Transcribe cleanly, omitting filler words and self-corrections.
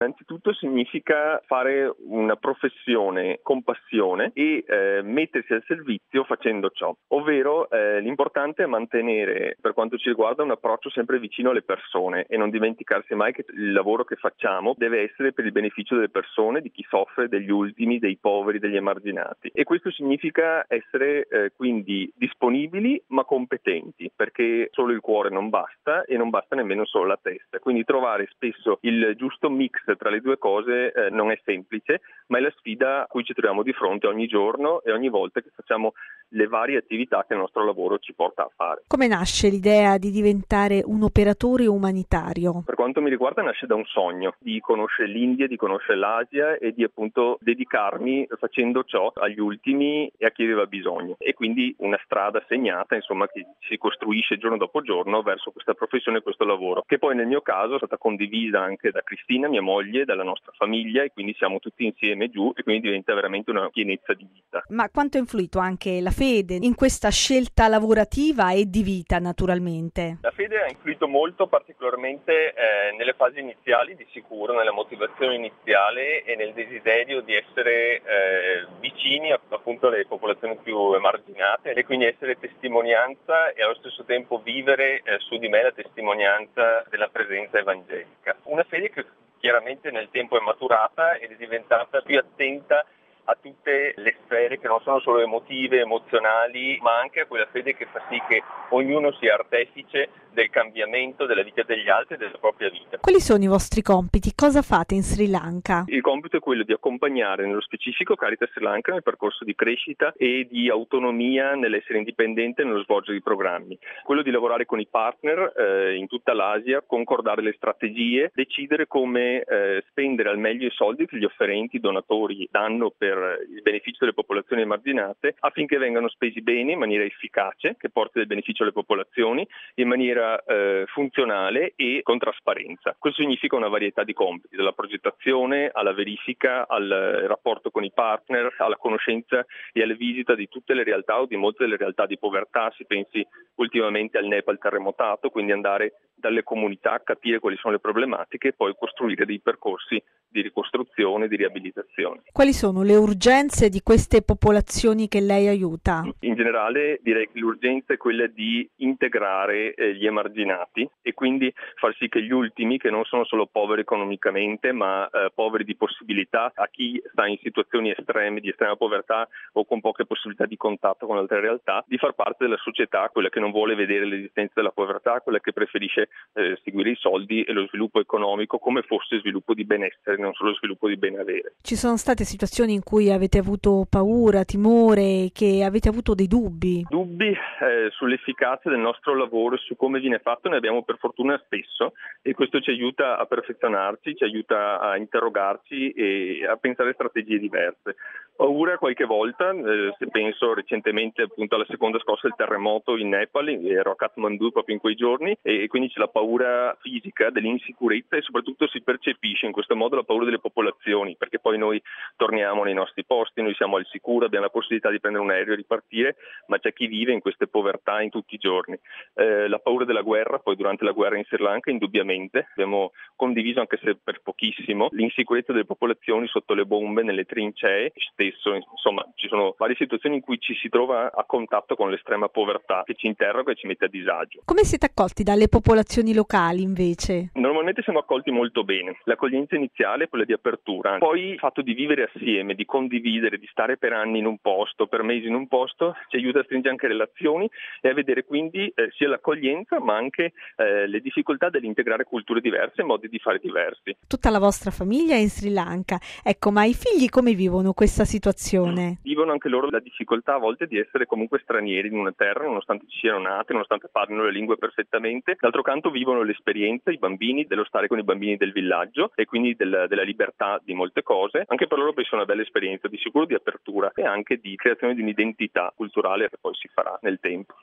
Innanzitutto significa fare una professione con passione e mettersi al servizio facendo ciò, ovvero l'importante è mantenere, per quanto ci riguarda, un approccio sempre vicino alle persone e non dimenticarsi mai che il lavoro che facciamo deve essere per il beneficio delle persone, di chi soffre, degli ultimi, dei poveri, degli emarginati. E questo significa essere quindi disponibili ma competenti, perché solo il cuore non basta e non basta nemmeno solo la testa. Quindi trovare spesso il giusto mix tra le due cose non è semplice, ma è la sfida a cui ci troviamo di fronte ogni giorno e ogni volta che facciamo le varie attività che il nostro lavoro ci porta a fare. Come nasce l'idea di diventare un operatore umanitario? Per quanto mi riguarda nasce da un sogno di conoscere l'India, di conoscere l'Asia e di appunto dedicarmi facendo ciò agli ultimi e a chi aveva bisogno. E quindi una strada segnata, insomma, che si costruisce giorno dopo giorno verso questa professione e questo lavoro, che poi nel mio caso è stata condivisa anche da Cristina, mia moglie, dalla nostra famiglia, e quindi siamo tutti insieme giù e quindi diventa veramente una pienezza di vita. Ma quanto ha influito anche la fede in questa scelta lavorativa e di vita, naturalmente? La fede ha influito molto, particolarmente nelle fasi iniziali, di sicuro, nella motivazione iniziale e nel desiderio di essere vicini appunto alle popolazioni più emarginate e quindi essere testimonianza e allo stesso tempo vivere su di me la testimonianza della presenza evangelica. Una fede che chiaramente nel tempo è maturata ed è diventata più attenta a tutte le sfere che non sono solo emotive, emozionali, ma anche a quella fede che fa sì che ognuno sia artefice del cambiamento della vita degli altri e della propria vita. Quali sono i vostri compiti? Cosa fate in Sri Lanka? Il compito è quello di accompagnare nello specifico Caritas Sri Lanka nel percorso di crescita e di autonomia nell'essere indipendente nello svolgere i programmi. Quello di lavorare con i partner in tutta l'Asia, concordare le strategie, decidere come spendere al meglio i soldi che gli offerenti, i donatori danno per il beneficio delle popolazioni emarginate, affinché vengano spesi bene, in maniera efficace, che porti del beneficio alle popolazioni, in maniera funzionale e con trasparenza. Questo significa una varietà di compiti, dalla progettazione alla verifica, al rapporto con i partner, alla conoscenza e alla visita di tutte le realtà o di molte delle realtà di povertà. Si pensi ultimamente al Nepal terremotato, quindi andare dalle comunità, capire quali sono le problematiche e poi costruire dei percorsi di ricostruzione, di riabilitazione. Quali sono le urgenze di queste popolazioni che lei aiuta? In generale direi che l'urgenza è quella di integrare gli emarginati e quindi far sì che gli ultimi, che non sono solo poveri economicamente ma poveri di possibilità, a chi sta in situazioni estreme, di estrema povertà o con poche possibilità di contatto con altre realtà, di far parte della società, quella che non vuole vedere l'esistenza della povertà, quella che preferisce seguire i soldi e lo sviluppo economico come fosse sviluppo di benessere, non solo sviluppo di benavere. Ci sono state situazioni in cui avete avuto paura, timore, che avete avuto dei dubbi? Dubbi sull'efficacia del nostro lavoro e su come viene fatto ne abbiamo per fortuna spesso e questo ci aiuta a perfezionarci, ci aiuta a interrogarci e a pensare strategie diverse. Paura qualche volta, se penso recentemente appunto alla seconda scossa del terremoto in Nepal, ero a Kathmandu proprio in quei giorni e quindi c'è la paura fisica dell'insicurezza e soprattutto si percepisce in questo modo la paura delle popolazioni, perché poi noi torniamo nei nostri posti, noi siamo al sicuro, abbiamo la possibilità di prendere un aereo e ripartire, ma c'è chi vive in queste povertà in tutti i giorni. La paura della guerra, poi durante la guerra in Sri Lanka indubbiamente, abbiamo condiviso anche se per pochissimo l'insicurezza delle popolazioni sotto le bombe, nelle trincee, stesso, insomma ci sono varie situazioni in cui ci si trova a contatto con l'estrema povertà che ci interroga e ci mette a disagio. Come siete accolti dalle popolazioni locali invece? Normalmente siamo accolti molto bene, l'accoglienza iniziale è quella di apertura, poi il fatto di vivere assieme, di condividere, di stare per anni in un posto, per mesi in un posto, ci aiuta a stringere anche relazioni e a vedere quindi sia l'accoglienza ma anche le difficoltà dell'integrare culture diverse e modi di fare diversi. Tutta la vostra famiglia è in Sri Lanka, ecco, ma i figli come vivono questa situazione? Vivono anche loro la difficoltà a volte di essere comunque stranieri in una terra, nonostante ci siano nati, nonostante parlino le lingue perfettamente. D'altro canto vivono l'esperienza, i bambini, dello stare con i bambini del villaggio e quindi della libertà di molte cose. Anche per loro penso una bella esperienza, di sicuro di apertura e anche di creazione di un'identità culturale che poi si farà nel tempo.